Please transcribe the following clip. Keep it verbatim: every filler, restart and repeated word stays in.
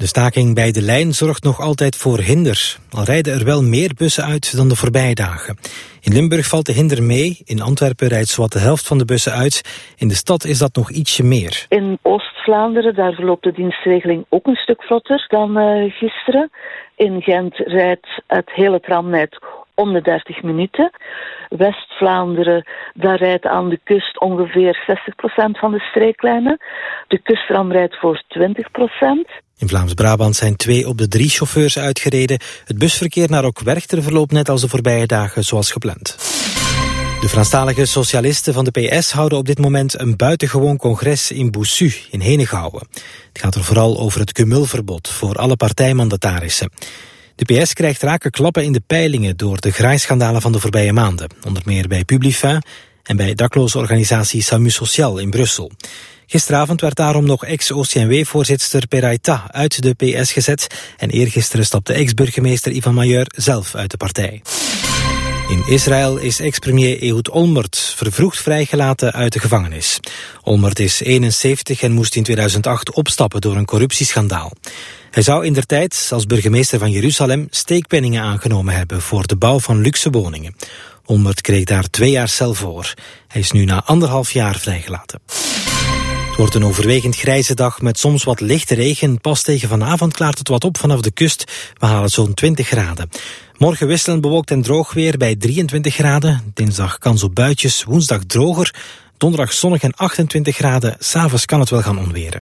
De staking bij de lijn zorgt nog altijd voor hinder. Al rijden er wel meer bussen uit dan de voorbije dagen. In Limburg valt de hinder mee. In Antwerpen rijdt zowat de helft van de bussen uit. In de stad is dat nog ietsje meer. In Oost-Vlaanderen, daar verloopt de dienstregeling ook een stuk vlotter dan uh, gisteren. In Gent rijdt het hele tramnet om de dertig minuten. West-Vlaanderen, daar rijdt aan de kust ongeveer zestig procent van de streeklijnen. De kusttram rijdt voor twintig procent. In Vlaams-Brabant zijn twee op de drie chauffeurs uitgereden. Het busverkeer naar Ook-Werchter verloopt net als de voorbije dagen zoals gepland. De Franstalige socialisten van de P S houden op dit moment een buitengewoon congres in Boussu, in Henegouwen. Het gaat er vooral over het cumulverbod voor alle partijmandatarissen. De P S krijgt rake klappen in de peilingen door de graaischandalen van de voorbije maanden. Onder meer bij Publifin en bij dakloze organisatie Samu Social in Brussel. Gisteravond werd daarom nog ex-O C N W-voorzitster Peraita uit de P S gezet en eergisteren stapte ex-burgemeester Ivan Majeur zelf uit de partij. In Israël is ex-premier Ehud Olmert vervroegd vrijgelaten uit de gevangenis. Olmert is eenenzeventig en moest in tweeduizend acht opstappen door een corruptieschandaal. Hij zou indertijd als burgemeester van Jeruzalem steekpenningen aangenomen hebben voor de bouw van luxe woningen. Olmert kreeg daar twee jaar cel voor. Hij is nu na anderhalf jaar vrijgelaten. Het wordt een overwegend grijze dag met soms wat lichte regen. Pas tegen vanavond klaart het wat op vanaf de kust. We halen zo'n twintig graden. Morgen wisselend bewolkt en droog weer bij drieëntwintig graden. Dinsdag kans op buitjes, woensdag droger. Donderdag zonnig en achtentwintig graden. 's Avonds kan het wel gaan onweren.